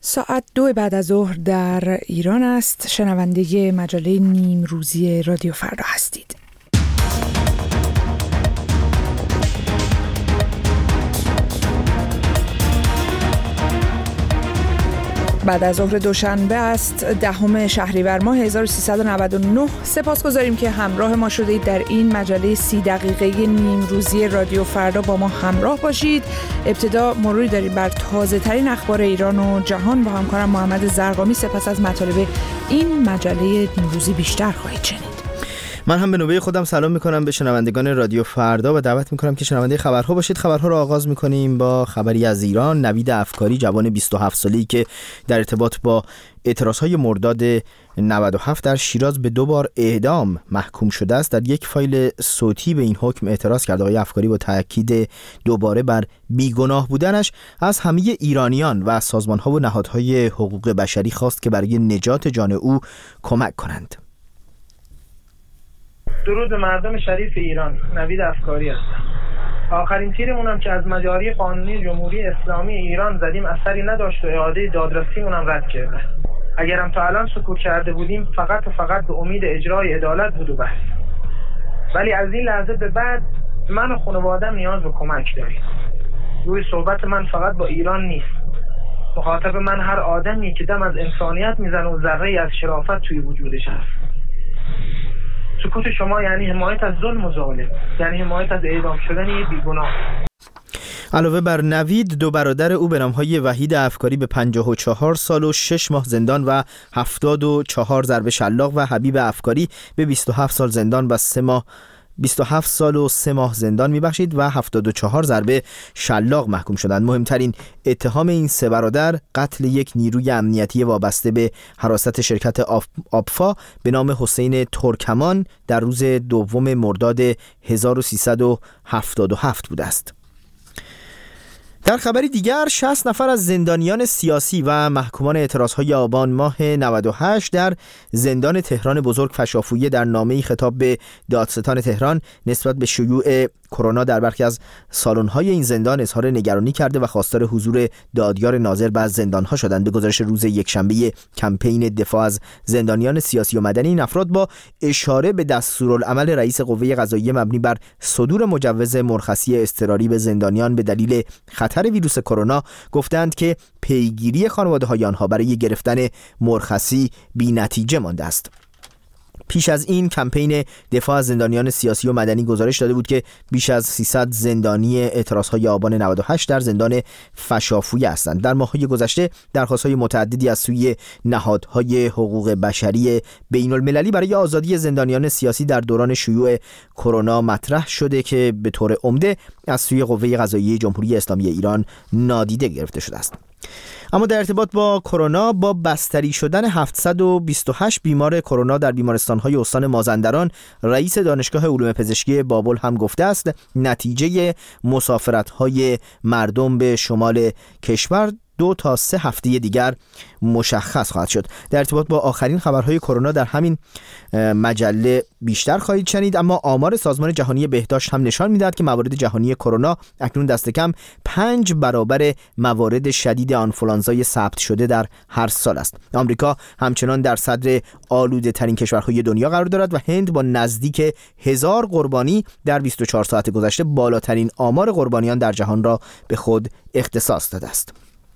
ساعت 2 بعد از ظهر در ایران است. شنونده مجله نیمروزی رادیو فردا هستید. بعد از ظهر دوشنبه است، 10 شهریور ماه 1399. سپاسگزاریم که همراه ما شدید. در این مجله 30 دقیقه نیمروزی رادیو فردا با ما همراه باشید. ابتدا مروری داریم بر تازه ترین اخبار ایران و جهان با همکارم محمد زرقامی. سپس از مطالب این مجله نیمروزی بیشتر خواهید شنید. من هم به نوبه خودم سلام میکنم به شنوندگان رادیو فردا و دعوت میکنم که شنونده خبرها باشید. خبرها رو آغاز میکنیم با خبری از ایران. نوید افکاری، جوان 27 ساله‌ای که در ارتباط با اعتراضهای مرداد 97 در شیراز به 2 بار اعدام محکوم شده است، در یک فایل صوتی به این حکم اعتراض کرد. آقای افکاری با تاکید دوباره بر بیگناه بودنش از همه ایرانیان و سازمان‌ها و نهادهای حقوق بشری خواست که برای نجات جان او کمک کنند. درود به مردم شریف ایران. نوید افکاری هستم. آخرین تیرمونم که از مجاری قانونی جمهوری اسلامی ایران زدیم اثری نداشت و اعاده دادرسیمونم رد کرده. اگرم تا الان سکوت کرده بودیم فقط و فقط به امید اجرای عدالت بود و بس. ولی از این لحظه به بعد من و خانواده‌ام نیاز به کمک داریم. روی صحبت من فقط با ایران نیست. مخاطب من هر آدمی که دم از انسانیت میزنه و ذره‌ای از شرافت توی وجودش هست. سکوت شما یعنی حمایت از ظلم و ظالم، یعنی حمایت از اعدام شدن یک بیگناه. علاوه بر نوید، 2 برادر او به نامهای وحید افکاری به 54 سال و 6 ماه زندان و 74 ضرب شلاق و حبیب افکاری به 27 سال زندان و 27 سال و 3 ماه زندان میبخشید و 74 ضربه شلاق محکوم شدند. مهمترین اتهام این 3 برادر قتل یک نیروی امنیتی وابسته به حراست شرکت آبفا به نام حسین ترکمان در روز 2 مرداد 1377 بوده است. در خبری دیگر، 60 نفر از زندانیان سیاسی و محکومان اعتراضهای آبان ماه 98 در زندان تهران بزرگ فشافویه در نامه‌ای خطاب به دادستان تهران نسبت به شیوع کرونا در برخی از سالن‌های این زندان اظهار نگرانی کرده و خواستار حضور دادیار ناظر به زندان‌ها شدند. به گزارش روز یکشنبه کمپین دفاع از زندانیان سیاسی و مدنی، این افراد با اشاره به دستورالعمل رئیس قوه قضاییه مبنی بر صدور مجوز مرخصی اضطراری به زندانیان به دلیل خطر ویروس کرونا گفتند که پیگیری خانواده‌های آنها برای گرفتن مرخصی بی‌نتیجه مانده است. پیش از این کمپین دفاع از زندانیان سیاسی و مدنی گزارش داده بود که بیش از 300 زندانی اعتراضهای آبان 98 در زندان فشافویه هستند. در ماه‌های گذشته درخواست‌های متعددی از سوی نهادهای حقوق بشری بین‌المللی برای آزادی زندانیان سیاسی در دوران شیوع کرونا مطرح شده که به طور عمده از سوی قوه قضاییه جمهوری اسلامی ایران نادیده گرفته شده است. اما در ارتباط با کرونا، با بستری شدن 728 بیمار کرونا در بیمارستان‌های استان مازندران، رئیس دانشگاه علوم پزشکی بابل هم گفته است نتیجه مسافرت‌های مردم به شمال کشور 2 تا 3 هفته دیگر مشخص خواهد شد. در ارتباط با آخرین خبرهای کرونا در همین مجله بیشتر خواهید شنید. اما آمار سازمان جهانی بهداشت هم نشان می‌دهد که موارد جهانی کرونا اکنون دست کم 5 برابر موارد شدید آنفولانزای ثبت شده در هر سال است. آمریکا همچنان در صدر آلوده ترین کشورهای دنیا قرار دارد و هند با نزدیک 1000 قربانی در 24 ساعت گذشته بالاترین آمار قربانیان در جهان را به خود اختصاص داده است.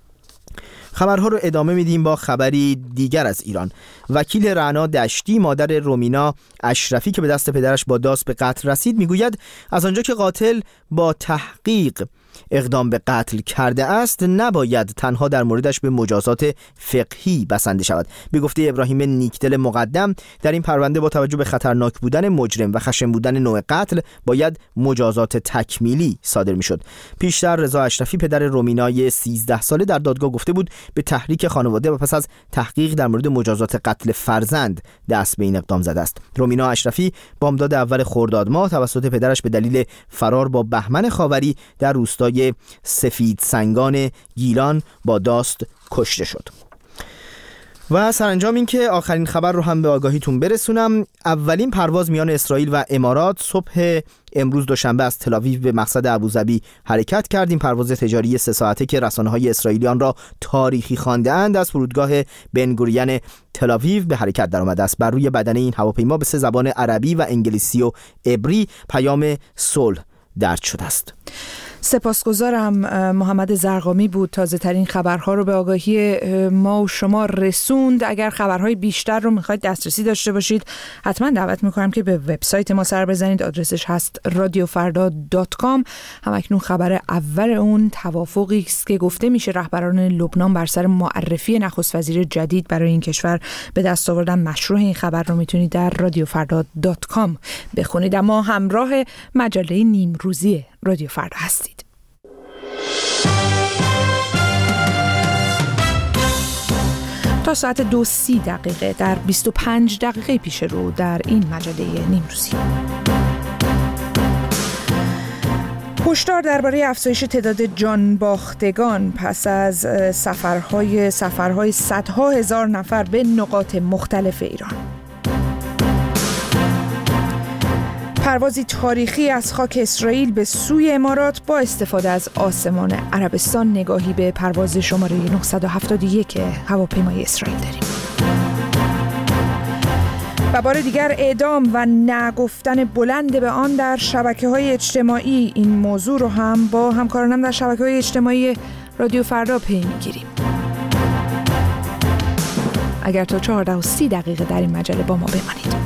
خبرها رو ادامه میدیم با خبری دیگر از ایران. وکیل رعنا دشتی، مادر رومینا اشرفی که به دست پدرش با داس به قتل رسید، میگوید از آنجا که قاتل با تحقیق اقدام به قتل کرده است نباید تنها در موردش به مجازات فقهی بسنده شود. به گفته ابراهیم نیکدل مقدم، در این پرونده با توجه به خطرناک بودن مجرم و خشن بودن نوع قتل باید مجازات تکمیلی صادر میشد. پیشتر رضا اشرفی پدر رومینای 13 ساله در دادگاه گفته بود به تحریک خانواده و پس از تحقیق در مورد مجازات قتل فرزند دست به این اقدام زده است. رومینا اشرفی بامداد اول خرداد ماه توسط پدرش به دلیل فرار با بهمن خاوری در روستای سفید سنگان گیلان با داست کشته شد. و سرانجام این که آخرین خبر رو هم به آگاهیتون برسونم. اولین پرواز میان اسرائیل و امارات صبح امروز دوشنبه از تل‌آویو به مقصد ابوظبی حرکت کردیم. پرواز تجاری 3 ساعته که رسانه‌های اسرائیلی آن را تاریخی خوانده‌اند از فرودگاه بن‌گوریون تل‌آویو به حرکت درآمده است. بر روی بدنه این هواپیما به 3 زبان عربی و انگلیسی و عبری پیام صلح درج شده است. سپاسگزارم. محمد زرقامی بود تازه ترین خبرها رو به آگاهی ما و شما رسوند. اگر خبرهای بیشتر رو میخواید دسترسی داشته باشید حتما دعوت میکنم که به وبسایت ما سر بزنید. آدرسش هست radiofarda.com. همکنون خبر اول اون توافقی است که گفته میشه رهبران لبنان بر سر معرفی نخست وزیر جدید برای این کشور به دست آوردن. مشروح این خبر رو میتونید در radiofarda.com بخونید. اما همراه مجله نیمروزی رادیو فردا هستید. تا ساعت 2:30 در 25 دقیقه پیش رو در این مجله نیمروزی. هشدار درباره افزایش تعداد جانباختگان پس از سفرهای صدها هزار نفر به نقاط مختلف ایران. پروازی تاریخی از خاک اسرائیل به سوی امارات با استفاده از آسمان عربستان. نگاهی به پرواز شماره 971 هواپیمای اسرائیل داریم. و بار دیگر اعدام و نگفتن بلند به آن در شبکه‌های اجتماعی. این موضوع رو هم با همکارانم در شبکه‌های اجتماعی رادیو فردا پی می‌گیریم. اگر تا 14:30 در این مجله با ما بمانید.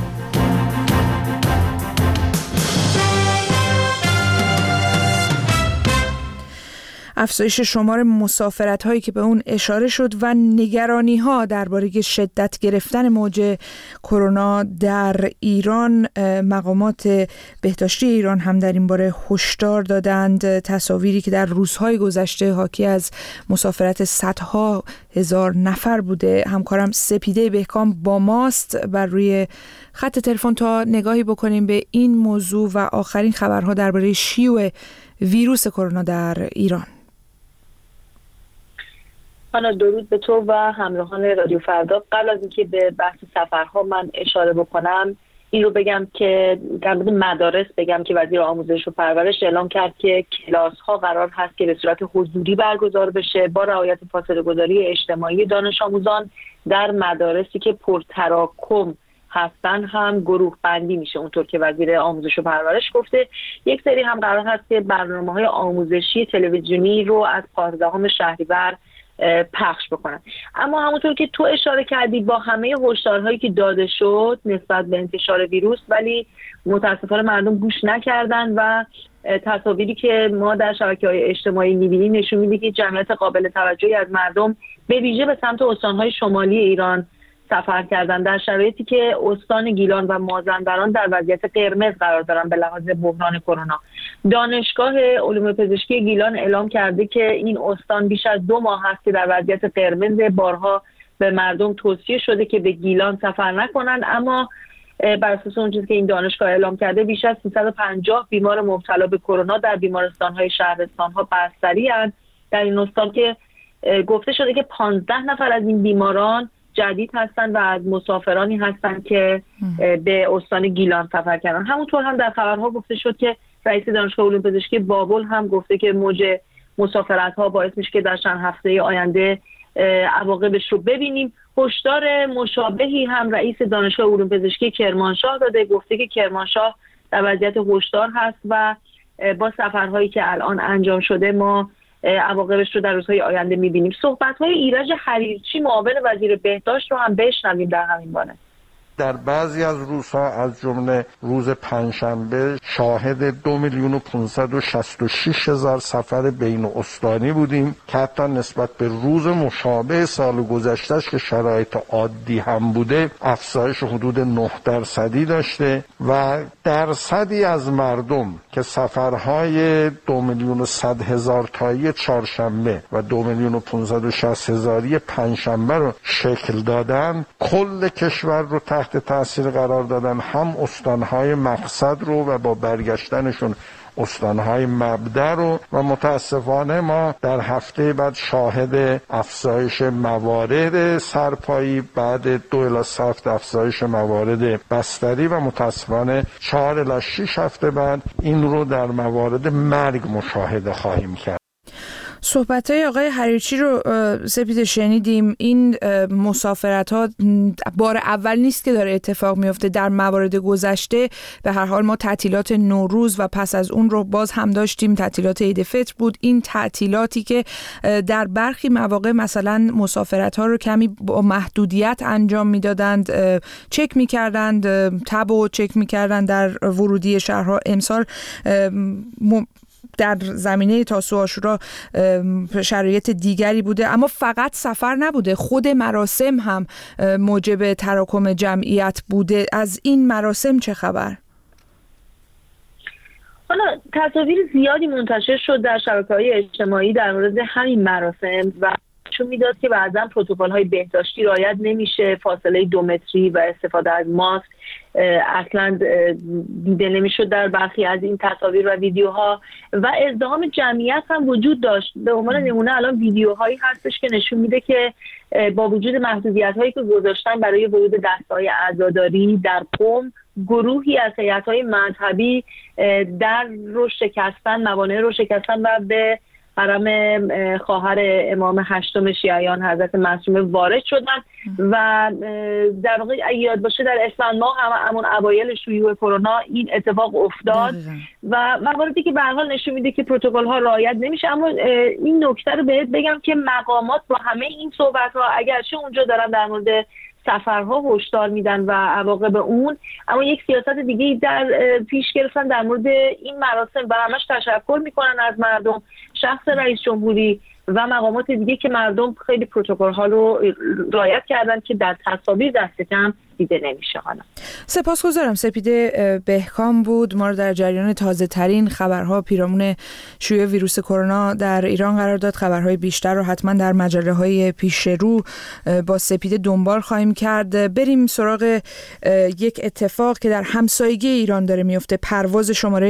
افزایش شمار مسافرت‌هایی که به اون اشاره شد و نگرانی‌ها درباره شدت گرفتن موج کرونا در ایران. مقامات بهداشتی ایران هم در این باره هشدار دادند. تصاویری که در روزهای گذشته حاکی از مسافرت صدها هزار نفر بوده. همکارم سپیده بهکام با ماست بر روی خط تلفن تا نگاهی بکنیم به این موضوع و آخرین خبرها درباره شیوع ویروس کرونا در ایران. درود به تو و همراهان رادیو فردا. قبل از اینکه به بحث سفرها من اشاره بکنم این رو بگم که در مورد مدارس بگم که وزیر آموزش و پرورش اعلام کرد که کلاس ها قرار هست که به صورت حضوری برگزار بشه با رعایت فاصله گذاری اجتماعی. دانش آموزان در مدارسی که پرتراکم هستن هم گروه بندی میشه اونطور که وزیر آموزش و پرورش گفته. یک سری هم قرار هست که برنامه‌های آموزشی تلویزیونی رو از 15 شهریور پخش بکنن. اما همونطور که تو اشاره کردی با همه هشدارهایی که داده شد نسبت به انتشار ویروس، ولی متاسفانه مردم گوش نکردن و تصاویری که ما در شبکه‌های اجتماعی می‌بینیم نشون میده که جمعیت قابل توجهی از مردم به ویژه به سمت استان‌های شمالی ایران سفر کردن در شرایطی که استان گیلان و مازندران در وضعیت قرمز قرار دارن به لحاظ بحران کرونا. دانشگاه علوم پزشکی گیلان اعلام کرده که این استان بیش از 2 ماه است که در وضعیت قرمز. بارها به مردم توصیه شده که به گیلان سفر نکنند، اما بر اساس اون چیزی که این دانشگاه اعلام کرده بیش از 350 بیمار مبتلا به کرونا در بیمارستان‌های شهرستان‌ها بستری اند. در این استان که گفته شده که 15 نفر از این بیماران جدید هستن و از مسافرانی هستن که به استان گیلان سفر کردن. همونطور هم در خبرها گفته شد که رئیس دانشگاه علوم پزشکی بابل هم گفته که موج مسافرت‌ها باعث میشه که در چند هفته آینده عواقبش رو ببینیم. هشدار مشابهی هم رئیس دانشگاه علوم پزشکی کرمانشاه داده، گفته که کرمانشاه در وضعیت هشدار هست و با سفرهایی که الان انجام شده ما عواقبش رو در روزهای آینده می‌بینیم. صحبت‌های ایرج حریرچی معاون وزیر بهداشت رو هم بشنویم در همین باره. در بعضی از روزها از جمله روز پنجشنبه شاهد 2,566,000 سفر بین استانی بودیم که حتی نسبت به روز مشابه سال گذشتهش که شرایط عادی هم بوده افزایش حدود 9% داشته و درصدی از مردم که سفرهای 2,100,000 تایی چهارشنبه و 2,560,000 پنجشنبه رو شکل دادن کل کشور رو تحت تأثیر قرار دادن، هم استانهای مقصد رو و با برگشتنشون استانهای مبدأ رو و متاسفانه ما در هفته بعد شاهد افزایش موارد سرپایی بعد 2 الی 3 هفته افزایش موارد بستری و متاسفانه 4 الی 6 هفته بعد این رو در موارد مرگ مشاهده خواهیم کرد. صحبت‌های آقای حریرچی رو سپیده شنیدیم. این مسافرت ها بار اول نیست که داره اتفاق میفته. در موارد گذشته به هر حال ما تعطیلات نوروز و پس از اون رو باز هم داشتیم، تعطیلات عید فطر بود. این تعطیلاتی که در برخی مواقع مثلا مسافرت ها رو کمی با محدودیت انجام میدادند، چک میکردند، تب و چک میکردند در ورودی شهرها. امسال در زمینه تاسوعا و عاشورا شرایط دیگری بوده، اما فقط سفر نبوده، خود مراسم هم موجب تراکم جمعیت بوده. از این مراسم چه خبر؟ حالا تصاویر زیادی منتشر شد در شبکه‌های اجتماعی در مورد همین مراسم و چون میداد که بعضا پروتکل‌های بهداشتی رعایت نمیشه، فاصله 2 متری و استفاده از ماسک اصلا دیده نمیشد در برخی از این تصاویر و ویدیوها و ازدحام جمعیت هم وجود داشت. به عنوان نمونه الان ویدیوهایی هستش که نشون میده که با وجود محدودیت‌هایی که گذاشتن برای ورود دسته‌های عزاداری در قم، گروهی از هیئت‌های مذهبی در رو شکستن، موانع رو شکستن و به حرم خواهر امام 8 شیعیان حضرت معصومه وارد شدن و در واقع یاد باشه در اسفند ماه همون اوایل شیوع کرونا این اتفاق افتاد و مواردی که به هر حال نشون میده که پروتکل ها رعایت نمیشه. اما این نکته رو بهت بگم که مقامات با همه این صحبت ها اگرچه اونجا دارن در مورد سفرها هشدار میدن و عواقب اون، اما یک سیاست دیگه در پیش گرفتن در مورد این مراسم و همش تشکر میکنن از مردم، شخص رئیس جمهوری و مقامات دیگه که مردم خیلی پروتکل ها رو رعایت کردن که در تصاویر دست کم دیده نمیشه. سپاسگزارم. سپیده بهکام بود. ما رو در جریان تازه ترین خبرها پیرامون شیوع ویروس کرونا در ایران قرار داد. خبرهای بیشتر رو حتما در مجله های پیش رو با سپیده دنبال خواهیم کرد. بریم سراغ یک اتفاق که در همسایگی ایران داره میفته. پرواز شماره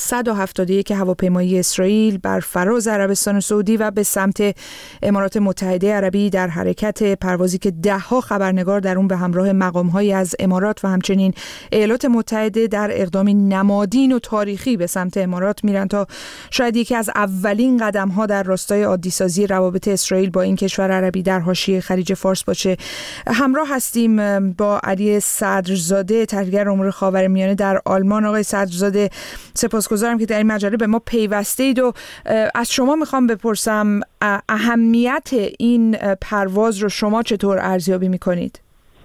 971 هواپیمایی اسرائیل بر فراز عربستان سعودی و به سمت امارات متحده عربی در حرکت، پروازی که 10 خبرنگار در اون به همراه مقام‌هایی از امارات و همچنین ایالات متحده در اقدامی نمادین و تاریخی به سمت امارات میرن تا شاید یکی از اولین قدم‌ها در راستای عادی‌سازی روابط اسرائیل با این کشور عربی در حاشیه خلیج فارس باشه. همراه هستیم با علی صدرزاده، تحلیلگر امور خاورمیانه در آلمان. آقای صدرزاده، سپاسگزارم که در این مجله به ما پیوسته اید و از شما میخوام بپرسم اهمیت این پرواز رو شما چطور ارزیابی میکنید؟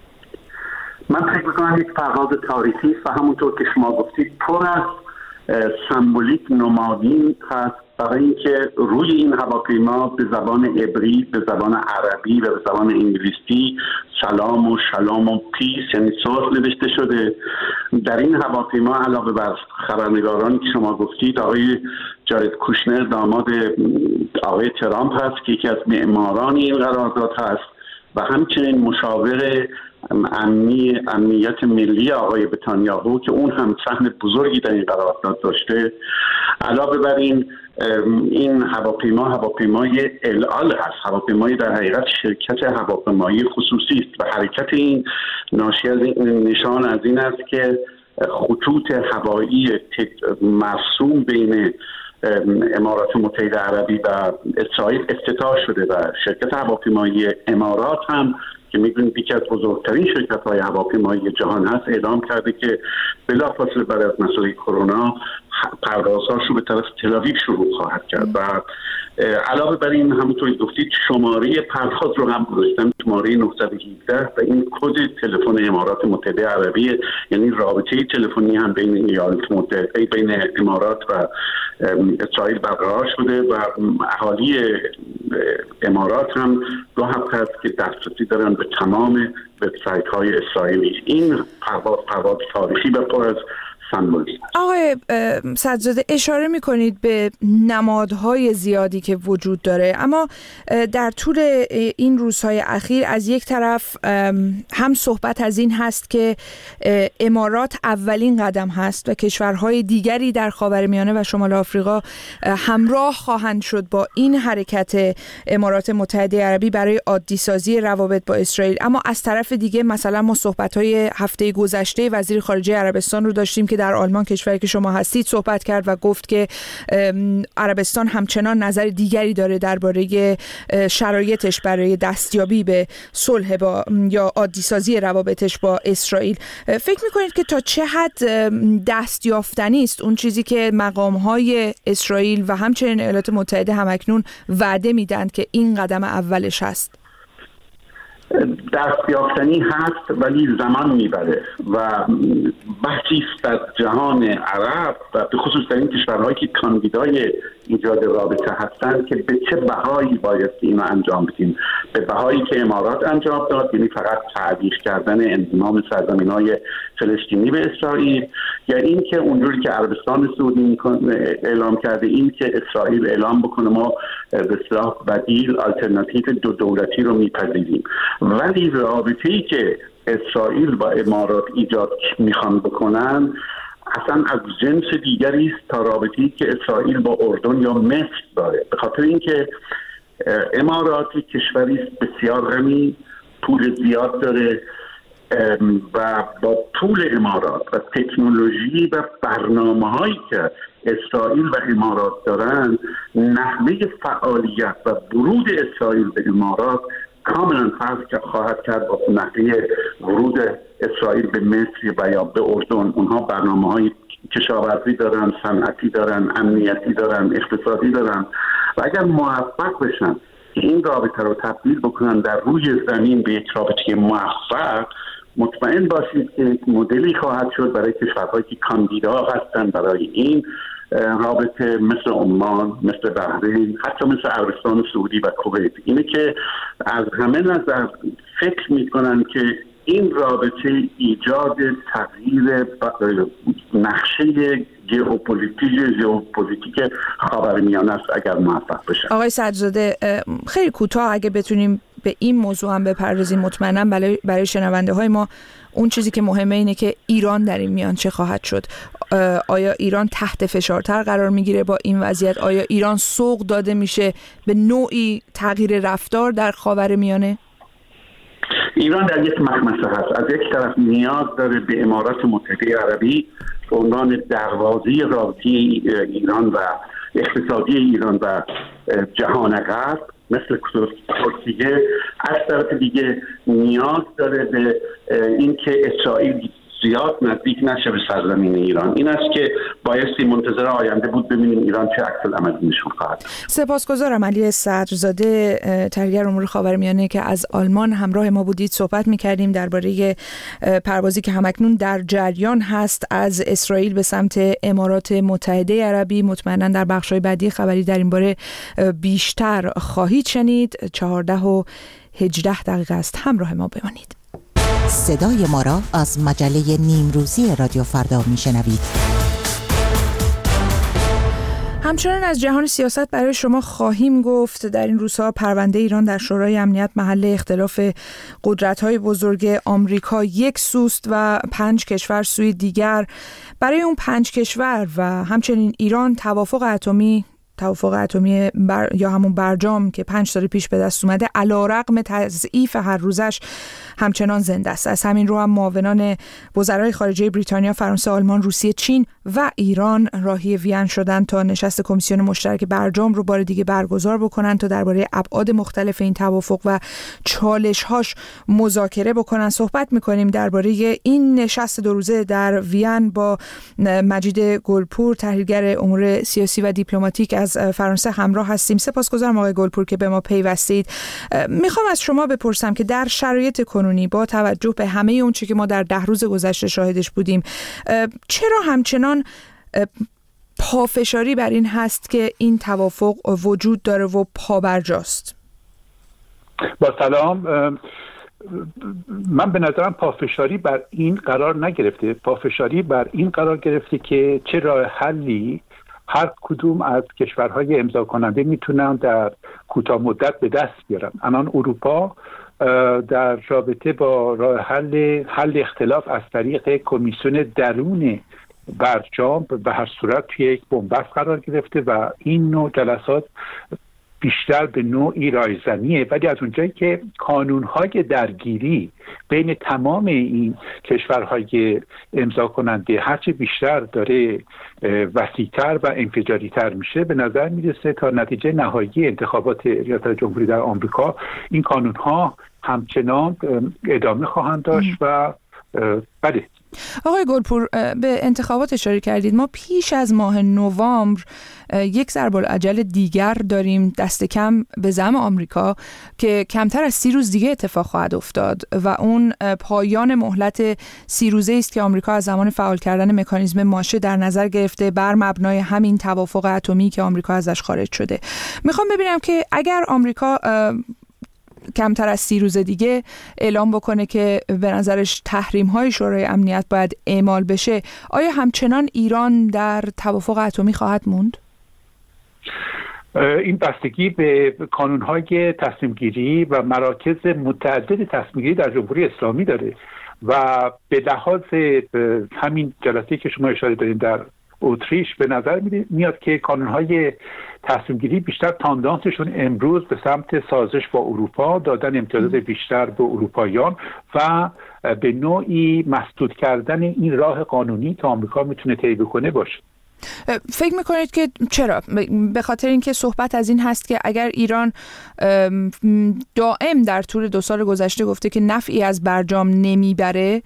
من فکر میکنم یک پرواز تاریخی است و همونطور که شما گفتید پر از سمبولیک نمادین هست برای اینکه روی این هواپیما به زبان عبری، به زبان عربی و به زبان انگلیسی سلام و شلام و پیس یعنی صلح نوشته شده. در این هواپیما علاوه بر خبرنگارانی که شما گفتید آقای جارد کوشنر داماد آقای ترامپ هست که یکی از معماران این قرارداد هست و همچنین مشاور امنیت ملی آقای نتانیاهو که اون هم سهم بزرگی در این قرارداد داشته. علاوه بر این هواپیمای الال هست، هواپیمای در حقیقت شرکت هواپیمایی خصوصی است و حرکت این ناشی از این نشان از این است که خطوط هوایی مرسوم بین امارات متحده عربی و اسرائیل افتتاح شده و شرکت هواپیمایی امارات هم که می‌دونید یکی از بزرگترین شرکت‌های هواپیمایی جهان هست اعلام کرده که بلافاصله بعد از مسئله کرونا پروازهاش رو به طرف تل‌آویو شروع خواهد کرد و علاوه بر این همونطوری گفتید شماره پرواز رو هم گذاشتن، شماره 917 و این کد تلفن امارات متحده عربی، یعنی رابطه تلفنی هم بین ایالات متحده بین امارات و اسرائیل برقرار شده و اهالی امارات هم 2 هفته است که دسترسی دارن به تمام وبسایت‌های اسرائیلی. این پرواز تاریخی و پر از سمبولیک. آقای صدرزاده، اشاره میکنید به نمادهای زیادی که وجود داره، اما در طول این روزهای اخیر از یک طرف هم صحبت از این هست که امارات اولین قدم هست و کشورهای دیگری در خاورمیانه و شمال آفریقا همراه خواهند شد با این حرکت امارات متحده عربی برای عادی سازی روابط با اسرائیل. اما از طرف دیگه مثلا ما صحبت‌های هفته گذشته وزیر خارجه عربستان رو داشتیم که در آلمان، کشوری که شما هستید، صحبت کرد و گفت که عربستان همچنان نظر دیگری داره درباره شرایطش برای دستیابی به صلح با یا عادی سازی روابطش با اسرائیل. فکر می‌کنید که تا چه حد دستیافتنی است اون چیزی که مقام‌های اسرائیل و همچنین ایالات متحده همکنون وعده میدن که این قدم اولش هست؟ دستیافتنی هست ولی زمان میبره و بحثی در جهان عرب و به خصوص در این کشورهایی که کاندیدای ایجاد رابطه هستند که به چه بهایی باید اینو انجام بدیم. به بهایی که امارات انجام داد، یعنی فقط تعویض کردن انضمام سرزمین‌های فلسطینی به اسرائیل، یا این که اونجوری که عربستان سعودی اعلام کرده، این که اسرائیل اعلام بکنه ما به اصطلاح بدیل آلترناتیو دو دولتی رو میپذیریم. ولی رابطه‌ای که اسرائیل با امارات ایجاد میخوان بکنن اصلا از جنس دیگری است تا رابطه‌ای که اسرائیل با اردن یا مصر داره، به خاطر اینکه امارات کشوری است بسیار غنی، پول زیاد داره و با پول امارات و تکنولوژی و برنامه‌هایی که اسرائیل و امارات دارن، نحوه فعالیت و ورود اسرائیل به امارات کاملا فرق خواهد کرد با نحوه ورود اسرائیل به مصر و یا به اردن. اونها برنامه‌های کشاورزی دارن، صنعتی دارن، امنیتی دارن، اقتصادی دارن و اگر موفق بشن که این رابطه رو تبدیل بکنن در روی زمین به یک رابطه موفق، مطمئن باشید که مدلی خواهد شد برای کشورهایی که کاندیدا هستن برای این رابطه، مثل عمان، مثل بحرین، حتی مثل عربستان سعودی و کویت. اینه که از همه نظر فکر میکنن که این رابطه ایجاد تغییر نقشه ژئوپلیتیک خاورمیانه است اگر موفق بشه. آقای صدرزاده، خیلی کوتاه اگه بتونیم به این موضوع هم بپردازیم، مطمئنم برای شنونده های ما اون چیزی که مهمه اینه که ایران در این میان چه خواهد شد. آیا ایران تحت فشارتر قرار میگیره با این وضعیت؟ آیا ایران سوق داده میشه به نوعی تغییر رفتار در خاورمیانه؟ ایران در یک مخمسه هست. از یک طرف نیاز داره به امارات متحده عربی به عنوان دروازه رابطه ایران و اقتصادی ایران و جهان غرب مثل ترکیه. از طرف دیگه نیاز داره به اینکه اسرائیل زیاد نزدیک نشه به سرزمین ایران. این است که بایستی منتظر آینده بود ببینیم ایران چه عکس العملی نشون خواهد. سپاسگزارم. علی صدرزاده، تحلیلگر امور خاورمیانه که از آلمان همراه ما بودید. صحبت می‌کردیم درباره پروازی که همکنون در جریان هست از اسرائیل به سمت امارات متحده عربی. مطمئنا در بخش‌های بعدی خبری در این باره بیشتر خواهید شنید. 14:18 است. همراه ما بمانید. صدای ما را از مجله نیمروزی رادیو فردا میشنوید. همچنان از جهان سیاست برای شما خواهیم گفت. در این روزها پرونده ایران در شورای امنیت محل اختلاف قدرت‌های بزرگ آمریکا یک سوست و 5 کشور سوی دیگر. برای اون 5 کشور و همچنین ایران توافق اتمی یا همون برجام که 5 سال پیش به دست اومده علیرغم تضعیف هر روزش همچنان زنده است. از همین رو هم معاونان وزرای خارجه بریتانیا، فرانسه، آلمان، روسیه، چین و ایران راهی وین شدن تا نشست کمیسیون مشترک برجام رو بار دیگه برگزار بکنن تا درباره ابعاد مختلف این توافق و چالش‌هاش مذاکره بکنن. صحبت می‌کنیم درباره این نشست 2 روزه در وین با مجید گلپور، تحلیلگر امور سیاسی و دیپلماتیک از فرانسه همراه هستیم. سپاسگزارم آقای گلپور که به ما پیوستید. میخوام از شما بپرسم که در شرایط کنونی با توجه به همه اون چیزی که ما در 10 روز گذشته شاهدش بودیم، چرا همچنان پافشاری بر این هست که این توافق وجود داره و پابرجاست؟ با سلام. من به نظرم پافشاری بر این قرار نگرفته. پافشاری بر این قرار گرفته که چه راه حلی هر کدوم از کشورهای امضا کننده میتونن در کوتاه مدت به دست بیارن. الان اروپا در رابطه با راه حل اختلاف از طریق کمیسیون درون برجام به هر صورت توی یک بنبست قرار گرفته و این نوع جلسات بیشتر به نوعی رایزنیه، ولی از اونجایی که کانونهای درگیری بین تمام این کشورهای امضا کننده هرچی بیشتر داره وسیع‌تر و انفجاری‌تر میشه، به نظر میرسه تا نتیجه نهایی انتخابات ریاست جمهوری در آمریکا این کانونها همچنان ادامه خواهند داشت و بله. آقای گلپور، به انتخابات اشاره کردید. ما پیش از ماه نوامبر یک ضرب‌الاجل دیگر داریم دست کم به زعم آمریکا که کمتر از 30 روز دیگه اتفاق خواهد افتاد و اون پایان مهلت 30 روزه است که آمریکا از زمان فعال کردن مکانیزم ماشه در نظر گرفته بر مبنای همین توافق اتمی که آمریکا ازش خارج شده. میخوام ببینم که اگر آمریکا کمتر از 30 روز دیگه اعلام بکنه که به نظرش تحریم‌های شورای امنیت باید اعمال بشه، آیا همچنان ایران در توافق اتمی خواهد موند؟ این بستگی به کانون‌های تصمیم‌گیری و مراکز متعدد تصمیم‌گیری در جمهوری اسلامی داره و به لحاظ همین جلسه‌ای که شما اشاره دارین در اتریش به نظر میاد که کانون‌های تصمیم‌گیری بیشتر تاندانسشون امروز به سمت سازش با اروپا، دادن امتیازات بیشتر به اروپاییان و به نوعی مسدود کردن این راه قانونی که آمریکا میتونه طی بکنه باشه. فکر میکنید که چرا؟ به خاطر اینکه صحبت از این هست که اگر ایران دائم در طول 2 سال گذشته گفته که نفعی از برجام نمیبره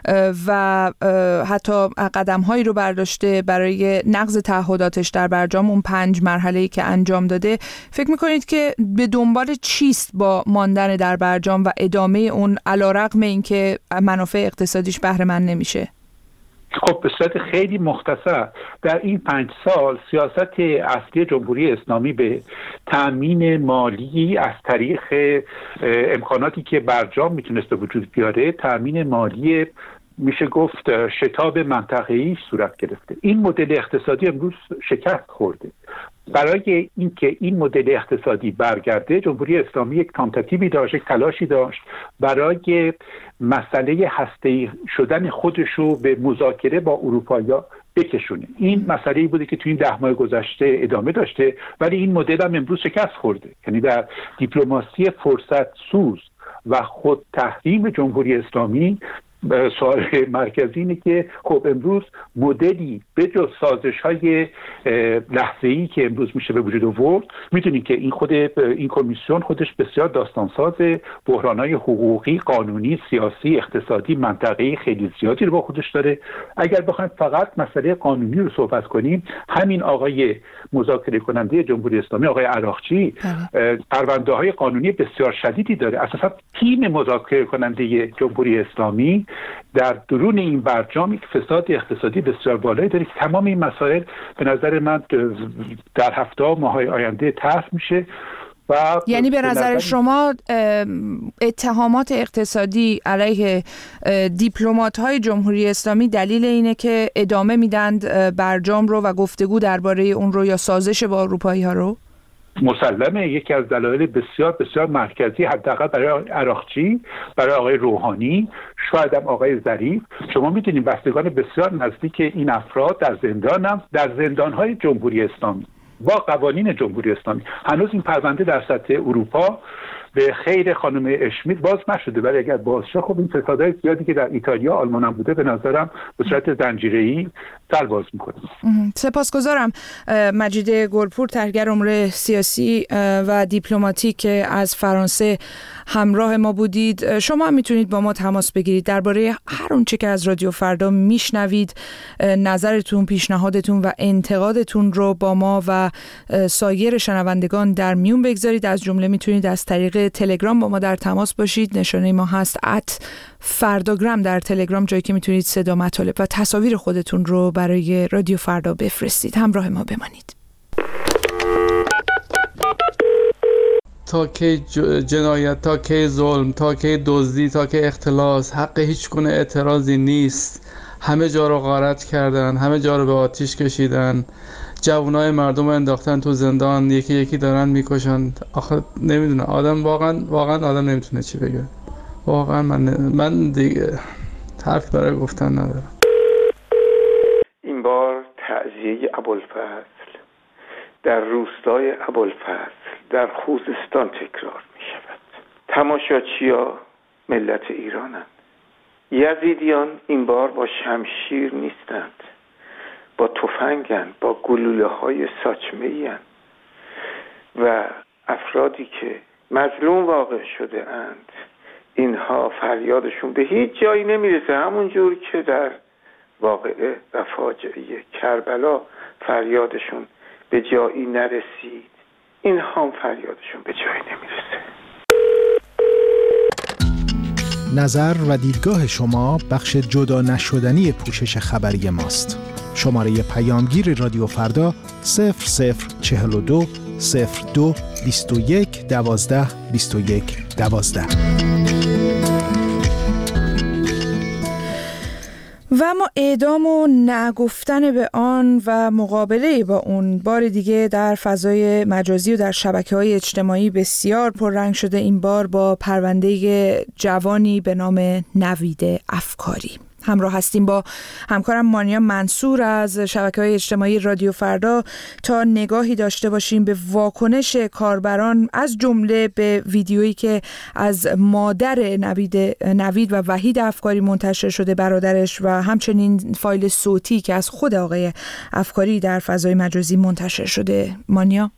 و حتی قدم‌هایی رو برداشته برای نقض تعهداتش در برجام، اون 5 مرحله‌ای که انجام داده، فکر میکنید که به دنبال چیست با ماندن در برجام و ادامه اون علیرغم اینکه منافع اقتصادیش بهره مند نمیشه؟ خب به صورت خیلی مختصر در این 5 سال سیاست اصلی جمهوری اسلامی به تأمین مالی از طریق امکاناتی که برجام میتونست به وجود بیاره، تأمین مالی میشه گفت شتاب منطقه‌ای صورت گرفته. این مدل اقتصادی امروز شکست خورده. برای اینکه این مدل اقتصادی برگرده، جمهوری اسلامی یک تانتاتیوی داشت، یک تلاشی داشت برای مسئله هسته‌ای شدن خودش رو به مذاکره با اروپایی‌ها بکشونه. این مسئله‌ای بوده که توی این 10 ماه گذشته ادامه داشته، ولی این مدل هم امروز شکست خورده. یعنی در دیپلماسی فرصت سوز و خود تحریم جمهوری اسلامی سوال مرکزی اینه که خب امروز مدلی به جز سازش‌های لحظه‌ای که امروز میشه به وجود آورد، میدونید که این کمیسیون خودش بسیار داستانساز بحران‌های حقوقی، قانونی، سیاسی، اقتصادی، منطقه‌ای خیلی زیادی رو با خودش داره. اگر بخوایم فقط مسئله قانونی رو صحبت کنیم، همین آقای مذاکره کننده جمهوری اسلامی آقای عراقچی پرونده‌های قانونی بسیار شدیدی داره. اساساً تیم مذاکره کننده جمهوری اسلامی در درون این برجام یک فساد اقتصادی بسیار بالایی داره. تمام این مسائل به نظر من در هفته ها ماهای آینده طرح میشه و یعنی به نظر شما اتهامات اقتصادی علیه دیپلمات‌های جمهوری اسلامی دلیل اینه که ادامه میدند برجام رو و گفتگو درباره اون رو یا سازش با اروپایی‌ها رو؟ مسلمه. یکی از دلایل بسیار بسیار مرکزی، حداقل برای عراقچی، برای آقای روحانی، شاید هم آقای ظریف، شما میدونید بستگان بسیار نزدیک این افراد در زندان‌های جمهوری اسلامی با قوانین جمهوری اسلامی. هنوز این پرونده در سطح اروپا به خیر خانم اشمیت باز نشده، ولی اگر باز شه خب این فسادهای زیادی که در ایتالیا، آلمان هم بوده به نظرم به صورت زنجیره‌ای سر باز میکنه. سپاسگزارم. مجید گلپور، تحلیلگر امور سیاسی و دیپلماتیک از فرانسه همراه ما بودید. شما هم میتونید با ما تماس بگیرید درباره هر اونچه که از رادیو فردا میشنوید، نظرتون، پیشنهادتون و انتقادتون رو با ما و سایر شنوندگان در میون بگذارید. از جمله میتونید از طریق تلگرام با ما در تماس باشید. نشانه ما هست @فرداگرام در تلگرام، جایی که میتونید صدا، مطالب و تصاویر خودتون رو برای رادیو فردا بفرستید. همراه ما بمانید. تا کی جنایت، تا کی ظلم، تا کی دزدی، تا کی اختلاس، حق هیچ گونه اعتراضی نیست. همه جا رو غارت کردن، همه جا رو به آتیش کشیدن، جوانای مردم رو انداختن تو زندان، یکی یکی دارن میکشن. آخه نمیدونم، آدم واقعا آدم نمیتونه چی بگه. واقعا من دیگه حرف برای گفتن ندارم. این بار تعزیه ابوالفضل در روستای ابوالفضل در خوزستان تکرار می شود. تماشاچی‌ها ملت ایرانند. یزیدیان این بار با شمشیر نیستند، با تفنگند، با گلوله‌های ساچمه‌ای‌اند و افرادی که مظلوم واقع شده اند، اینها فریادشون به هیچ جایی نمیرسه. همون جور که در واقعه و فاجعه کربلا فریادشون به جایی نرسید، اینها هم فریادشون به جایی نمیرسه. نظر و دیدگاه شما بخش جدا نشدنی پوشش خبری ماست. شماره پیامگیر رادیو فردا 0042 02 21 12 21 12. و اما اعدام و نگفتن به آن و مقابله با اون بار دیگه در فضای مجازی و در شبکه‌های اجتماعی بسیار پررنگ شده، این بار با پرونده جوانی به نام نوید افکاری. همراه هستیم با همکارم مانیا منصور از شبکه‌های اجتماعی رادیو فردا تا نگاهی داشته باشیم به واکنش کاربران، از جمله به ویدیویی که از مادر نوید و وحید افکاری منتشر شده، برادرش، و همچنین فایل صوتی که از خود آقای افکاری در فضای مجازی منتشر شده. مانیا؟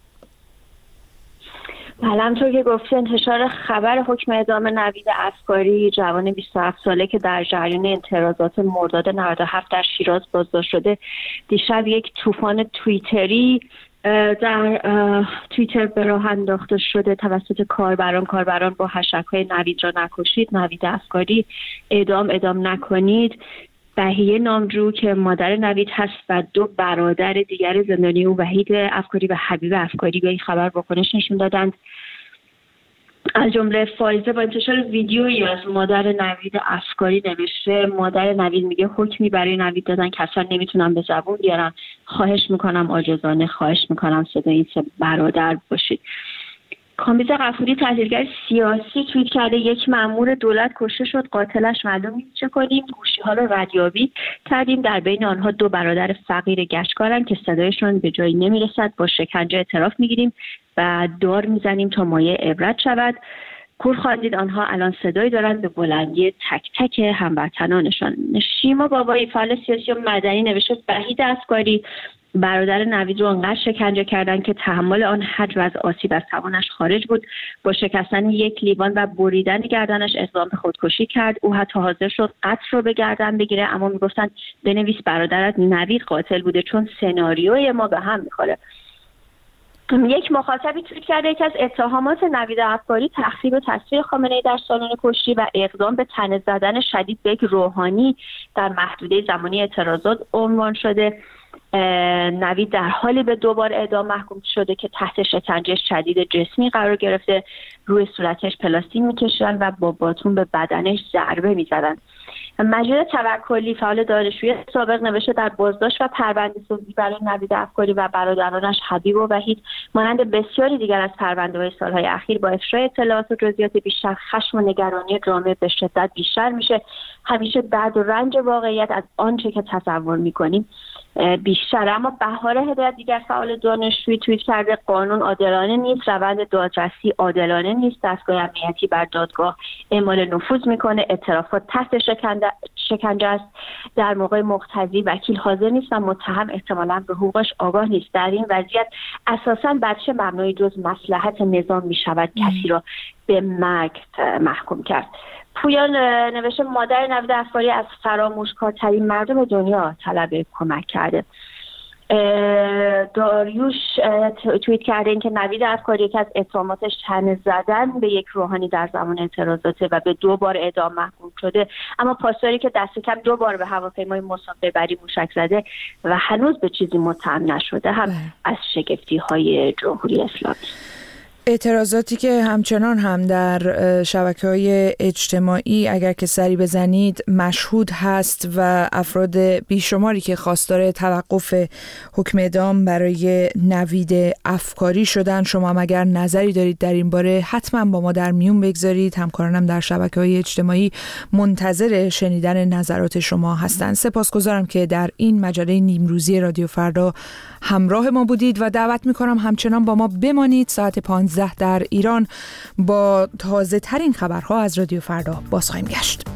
بله، همطور که گفتی انتشار خبر حکم اعدام نوید افکاری، جوان 27 ساله که در جریان اعتراضات مرداد 97 در شیراز بازداشت شده، دیشب یک طوفان توییتری در توییتر به راه انداخته شده توسط کاربران با هشتگ‌های نوید را نکشید، نوید افکاری، اعدام نکنید. بهیه نامجو که مادر نوید هست و 2 برادر دیگر زندانی او، وحید افکاری و حبیب افکاری، به این خبر واکنش نشون دادند. از جمله فائزه با انتشار ویدیویی از مادر نوید افکاری نوشته: مادر نوید میگه حکمی برای نوید دادن که اصلا نمیتونم به زبون بیارم، خواهش میکنم عاجزانه خواهش میکنم صدای این 3 برادر باشید. کامبیز غفوری، تحلیلگر سیاسی، توییت کرده: یک مأمور دولت کشته شد، قاتلش معلوم نیست، چه کنیم؟ گوشی‌ها رو ردیابی کردیم، در بین آنها 2 برادر فقیر گشتکارن که صدایشون به جایی نمیرسد، با شکنجه اعتراف میگیریم و دار میزنیم تا مایه عبرت شود. کور خواندید، آنها الان صدایی دارند به بلندی تک تک هموطنانشان. شیما بابایی، فعال سیاسی و مدنی، نوشته: وحید افکاری برادر نوید رو انقدر شکنجه کردن که تحمل آن حجم از آسیب از توانش خارج بود. با شکستن 1 لیوان و بریدن گردنش اقدام به خودکشی کرد. او حتی حاضر شد قتل رو به گردن بگیره، اما میگفتن بنویس برادرت نوید قاتل بوده چون سناریوی ما به هم میخوره. یک مخاطبی توییت کرده: یکی از اتهامات نوید افکاری تخریب و تصویر خامنه‌ای در سالن کشتی و اقدام به طعنه زدن شدید به یک روحانی در محدوده زمانی اعتراضات عنوان شده. نوید در حالی به 2 بار اعدام محکوم شده که تحت شکنجه شدید جسمی قرار گرفته، روی صورتش پلاستیک می‌کشیدن و با باتون به بدنش ضربه می‌زدن. مجید توکلی، فعال دانشجوی سابق، نوشته: در بازداشت و پرونده‌سازی برای نوید افکاری و برادرانش حبیب و وحید، مانند بسیاری دیگر از پرونده‌های سال‌های اخیر، با افشای اطلاعات و جزئیات بیشتر خشم و نگرانی جامعه به شدت بیشتر میشه. همیشه درد و رنج واقعیت از آنچه که تصور می‌کنیم بیشتر. اما بهار هدایت، دیگر فعال دانشجویی، توییت کرده: قانون عادلانه نیست، روند دادرسی عادلانه نیست، دستگاه امنیتی بر دادگاه اعمال نفوذ میکنه، اعترافات تحت شکنجه است، در موقع مقتضی وکیل حاضر نیست و متهم احتمالاً به حقوقش آگاه نیست. در این وضعیت اساساً بچه مبنای جز مصلحت نظام میشود کسی را به مرگ محکوم کرد. پویان نوشته: مادر نوید افکاری از فراموشکارترین مردم دنیا طلب کمک کرده. داریوش توییت کرده این که نوید افکاری که از اتهاماتش طعنه زدن به یک روحانی در زمان اعتراضاته و به 2 بار اعدام محکوم شده، اما پاسداری که دست کم 2 بار به هواپیمای مسافر بری موشک زده و هنوز به چیزی متهم نشده هم از شگفتی‌های جمهوری اسلامی. اعتراضاتی که همچنان هم در شبکه‌های اجتماعی اگر که سری بزنید مشهود هست و افراد بیشماری که خواستار توقف حکم اعدام برای نوید افکاری شدن. شما هم اگر نظری دارید در این باره حتما با ما در میون بگذارید. همکارانم در شبکه‌های اجتماعی منتظر شنیدن نظرات شما هستند. سپاسگزارم که در این مجله نیمروزی رادیو فردا همراه ما بودید و دعوت می‌کنم همچنان با ما بمانید. ساعت 15 در ایران با تازه ترین خبرها از رادیو فردا باز خواهیم گشت.